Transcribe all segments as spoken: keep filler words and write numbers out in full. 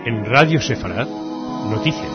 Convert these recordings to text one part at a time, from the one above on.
En Radio Sefarad, noticias.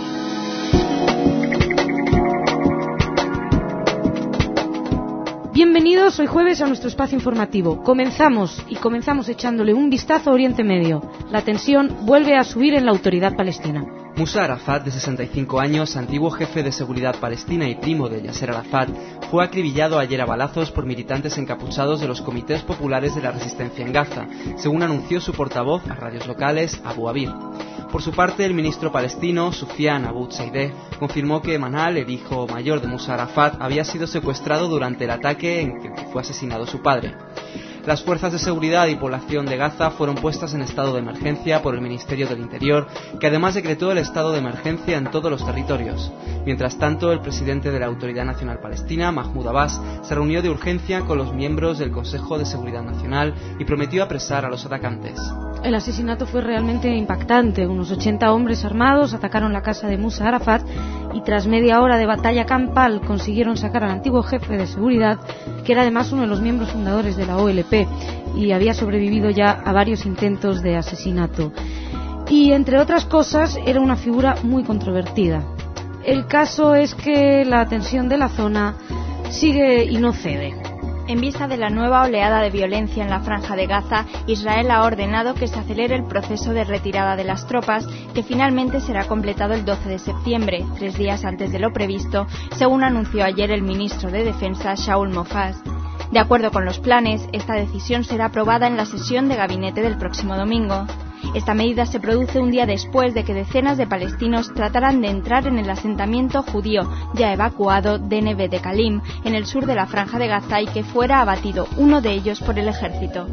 Bienvenidos hoy jueves a nuestro espacio informativo. Comenzamos, y comenzamos echándole un vistazo a Oriente Medio. La tensión vuelve a subir en la autoridad palestina. Musa Arafat, de sesenta y cinco años, antiguo jefe de seguridad palestina y primo de Yasser Arafat, fue acribillado ayer a balazos por militantes encapuchados de los comités populares de la resistencia en Gaza, según anunció su portavoz a radios locales, Abu Abir. Por su parte, el ministro palestino, Sufyan Abu Saideh, confirmó que Manal, el hijo mayor de Musa Arafat, había sido secuestrado durante el ataque en que fue asesinado su padre. Las fuerzas de seguridad y población de Gaza fueron puestas en estado de emergencia por el Ministerio del Interior, que además decretó el estado de emergencia en todos los territorios. Mientras tanto, el presidente de la Autoridad Nacional Palestina, Mahmoud Abbas, se reunió de urgencia con los miembros del Consejo de Seguridad Nacional y prometió apresar a los atacantes. El asesinato fue realmente impactante. Unos ochenta hombres armados atacaron la casa de Musa Arafat y tras media hora de batalla campal consiguieron sacar al antiguo jefe de seguridad, que era además uno de los miembros fundadores de la O L P y había sobrevivido ya a varios intentos de asesinato. Y entre otras cosas era una figura muy controvertida. El caso es que la tensión de la zona sigue y no cede. En vista de la nueva oleada de violencia en la Franja de Gaza, Israel ha ordenado que se acelere el proceso de retirada de las tropas, que finalmente será completado el doce de septiembre, tres días antes de lo previsto, según anunció ayer el ministro de Defensa, Shaul Mofaz. De acuerdo con los planes, esta decisión será aprobada en la sesión de gabinete del próximo domingo. Esta medida se produce un día después de que decenas de palestinos trataran de entrar en el asentamiento judío ya evacuado de Neve de Kalim, en el sur de la Franja de Gaza, y que fuera abatido uno de ellos por el ejército.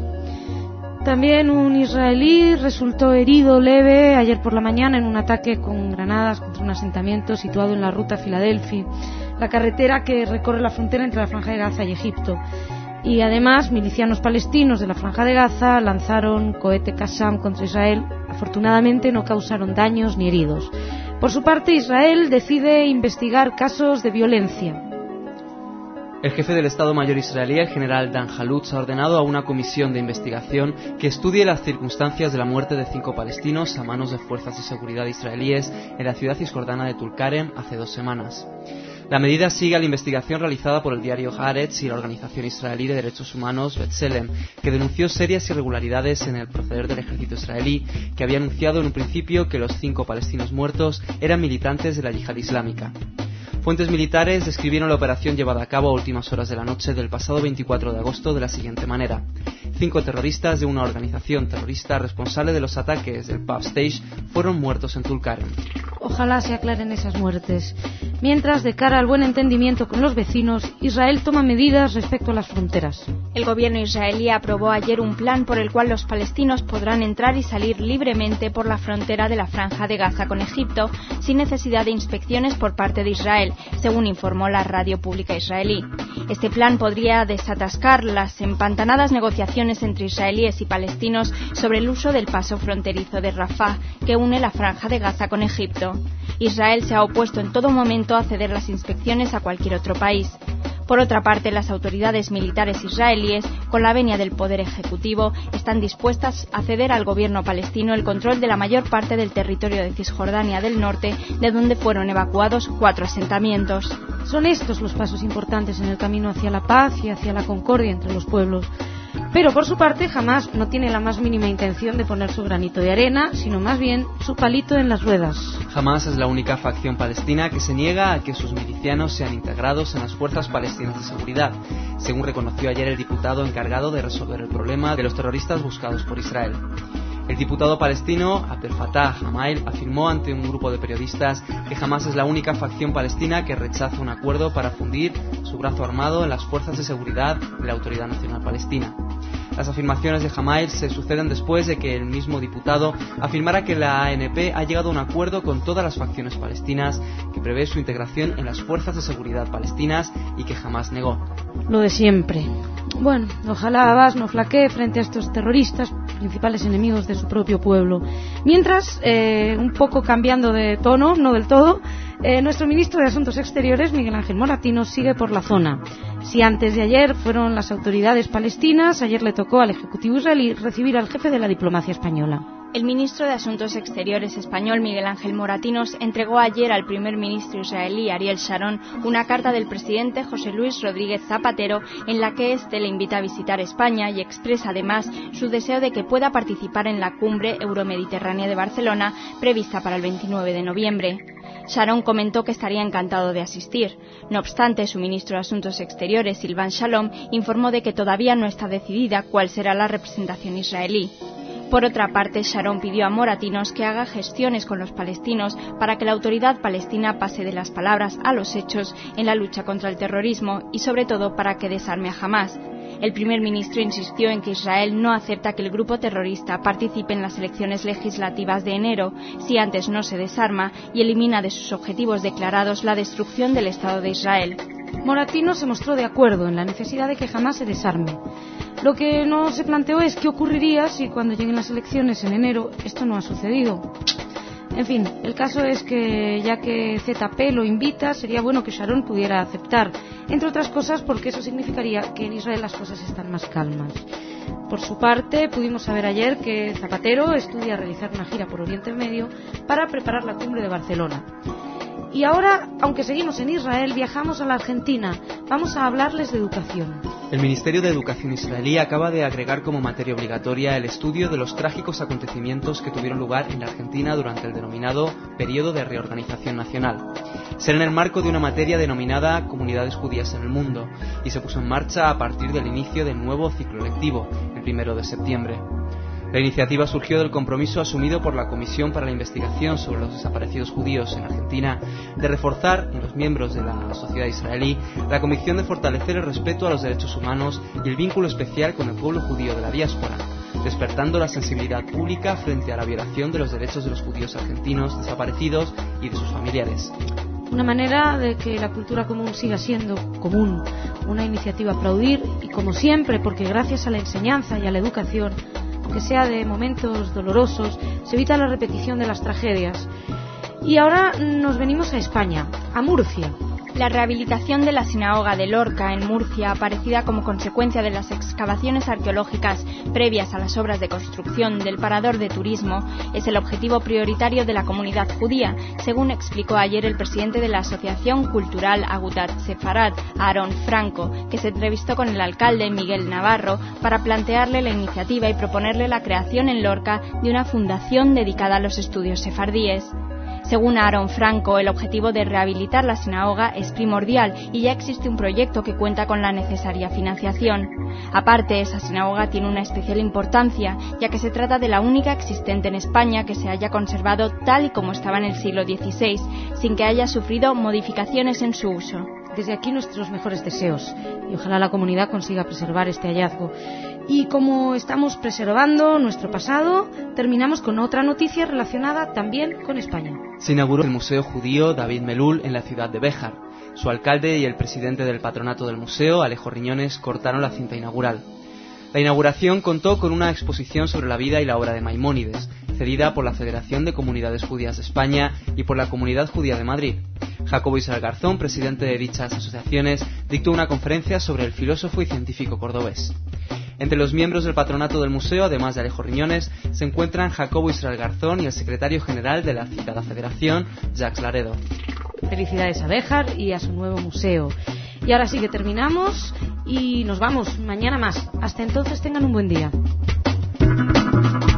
También un israelí resultó herido leve ayer por la mañana en un ataque con granadas contra un asentamiento situado en la ruta Filadelfia, la carretera que recorre la frontera entre la Franja de Gaza y Egipto. Y además, milicianos palestinos de la Franja de Gaza lanzaron cohete Qassam contra Israel. Afortunadamente no causaron daños ni heridos. Por su parte, Israel decide investigar casos de violencia. El jefe del Estado Mayor israelí, el general Dan Halutz, ha ordenado a una comisión de investigación que estudie las circunstancias de la muerte de cinco palestinos a manos de fuerzas de seguridad israelíes en la ciudad cisjordana de Tulkarem hace dos semanas. La medida sigue a la investigación realizada por el diario Haaretz y la organización israelí de derechos humanos B'Tselem, que denunció serias irregularidades en el proceder del ejército israelí, que había anunciado en un principio que los cinco palestinos muertos eran militantes de la yihad islámica. Fuentes militares describieron la operación llevada a cabo a últimas horas de la noche del pasado veinticuatro de agosto de la siguiente manera. Cinco terroristas de una organización terrorista responsable de los ataques del pub Stage fueron muertos en Tulkarem. Ojalá se aclaren esas muertes. Mientras, de cara al buen entendimiento con los vecinos, Israel toma medidas respecto a las fronteras. El gobierno israelí aprobó ayer un plan por el cual los palestinos podrán entrar y salir libremente por la frontera de la Franja de Gaza con Egipto, sin necesidad de inspecciones por parte de Israel, según informó la radio pública israelí. Este plan podría desatascar las empantanadas negociaciones entre israelíes y palestinos sobre el uso del paso fronterizo de Rafah, que une la Franja de Gaza con Egipto. Israel se ha opuesto en todo momento a ceder las inspecciones a cualquier otro país. Por otra parte, las autoridades militares israelíes, con la venia del poder ejecutivo, están dispuestas a ceder al gobierno palestino el control de la mayor parte del territorio de Cisjordania del Norte, de donde fueron evacuados cuatro asentamientos. Son estos los pasos importantes en el camino hacia la paz y hacia la concordia entre los pueblos. Pero por su parte, Hamás no tiene la más mínima intención de poner su granito de arena, sino más bien su palito en las ruedas. Hamás es la única facción palestina que se niega a que sus milicianos sean integrados en las fuerzas palestinas de seguridad, según reconoció ayer el diputado encargado de resolver el problema de los terroristas buscados por Israel. El diputado palestino Abdel Fattah Hamail afirmó ante un grupo de periodistas que Hamás es la única facción palestina que rechaza un acuerdo para fundir su brazo armado en las fuerzas de seguridad de la Autoridad Nacional Palestina. Las afirmaciones de Hamail se suceden después de que el mismo diputado afirmara que la A N P ha llegado a un acuerdo con todas las facciones palestinas que prevé su integración en las fuerzas de seguridad palestinas y que jamás negó. Lo de siempre. Bueno, ojalá Abbas no flaquee frente a estos terroristas, principales enemigos de su propio pueblo. Mientras, eh, un poco cambiando de tono, no del todo, eh, nuestro ministro de Asuntos Exteriores, Miguel Ángel Moratino, sigue por la zona. Si antes de ayer fueron las autoridades palestinas, ayer le tocó al Ejecutivo israelí recibir al jefe de la diplomacia española. El ministro de Asuntos Exteriores español, Miguel Ángel Moratinos, entregó ayer al primer ministro israelí, Ariel Sharon, una carta del presidente José Luis Rodríguez Zapatero en la que éste le invita a visitar España y expresa además su deseo de que pueda participar en la cumbre euromediterránea de Barcelona prevista para el veintinueve de noviembre. Sharon comentó que estaría encantado de asistir. No obstante, su ministro de Asuntos Exteriores, Silvan Shalom, informó de que todavía no está decidida cuál será la representación israelí. Por otra parte, Sharon pidió a Moratinos que haga gestiones con los palestinos para que la autoridad palestina pase de las palabras a los hechos en la lucha contra el terrorismo y, sobre todo, para que desarme a Hamás. El primer ministro insistió en que Israel no acepta que el grupo terrorista participe en las elecciones legislativas de enero si antes no se desarma y elimina de sus objetivos declarados la destrucción del Estado de Israel. Moratinos se mostró de acuerdo en la necesidad de que Hamás se desarme. Lo que no se planteó es qué ocurriría si cuando lleguen las elecciones en enero esto no ha sucedido. En fin, el caso es que ya que Z P lo invita, sería bueno que Sharon pudiera aceptar, entre otras cosas porque eso significaría que en Israel las cosas están más calmas. Por su parte, pudimos saber ayer que Zapatero estudia realizar una gira por Oriente Medio para preparar la cumbre de Barcelona. Y ahora, aunque seguimos en Israel, viajamos a la Argentina. Vamos a hablarles de educación. El Ministerio de Educación israelí acaba de agregar como materia obligatoria el estudio de los trágicos acontecimientos que tuvieron lugar en la Argentina durante el denominado Periodo de Reorganización Nacional. Será en el marco de una materia denominada Comunidades Judías en el Mundo y se puso en marcha a partir del inicio del nuevo ciclo lectivo, el primero de septiembre. La iniciativa surgió del compromiso asumido por la Comisión para la Investigación sobre los Desaparecidos Judíos en Argentina de reforzar en los miembros de la sociedad israelí la convicción de fortalecer el respeto a los derechos humanos y el vínculo especial con el pueblo judío de la diáspora, despertando la sensibilidad pública frente a la violación de los derechos de los judíos argentinos desaparecidos y de sus familiares. Una manera de que la cultura común siga siendo común, una iniciativa a aplaudir y, como siempre, porque gracias a la enseñanza y a la educación, aunque sea de momentos dolorosos, se evita la repetición de las tragedias. Y ahora nos venimos a España, a Murcia. La rehabilitación de la sinagoga de Lorca, en Murcia, aparecida como consecuencia de las excavaciones arqueológicas previas a las obras de construcción del parador de turismo, es el objetivo prioritario de la comunidad judía, según explicó ayer el presidente de la Asociación Cultural Agudat Sefarad, Aaron Franco, que se entrevistó con el alcalde Miguel Navarro para plantearle la iniciativa y proponerle la creación en Lorca de una fundación dedicada a los estudios sefardíes. Según Aaron Franco, el objetivo de rehabilitar la sinagoga es primordial y ya existe un proyecto que cuenta con la necesaria financiación. Aparte, esa sinagoga tiene una especial importancia, ya que se trata de la única existente en España que se haya conservado tal y como estaba en el siglo dieciséis, sin que haya sufrido modificaciones en su uso. Desde aquí nuestros mejores deseos y ojalá la comunidad consiga preservar este hallazgo. Y como estamos preservando nuestro pasado, terminamos con otra noticia relacionada también con España. Se inauguró el Museo Judío David Melul en la ciudad de Béjar. Su alcalde y el presidente del patronato del museo, Alejo Riñones, cortaron la cinta inaugural. La inauguración contó con una exposición sobre la vida y la obra de Maimónides, cedida por la Federación de Comunidades Judías de España y por la Comunidad Judía de Madrid. Jacobo Israel Garzón, presidente de dichas asociaciones, dictó una conferencia sobre el filósofo y científico cordobés. Entre los miembros del patronato del museo, además de Alejo Riñones, se encuentran Jacobo Israel Garzón y el secretario general de la citada federación, Jacques Laredo. Felicidades a Béjar y a su nuevo museo. Y ahora sí que terminamos y nos vamos mañana más. Hasta entonces tengan un buen día.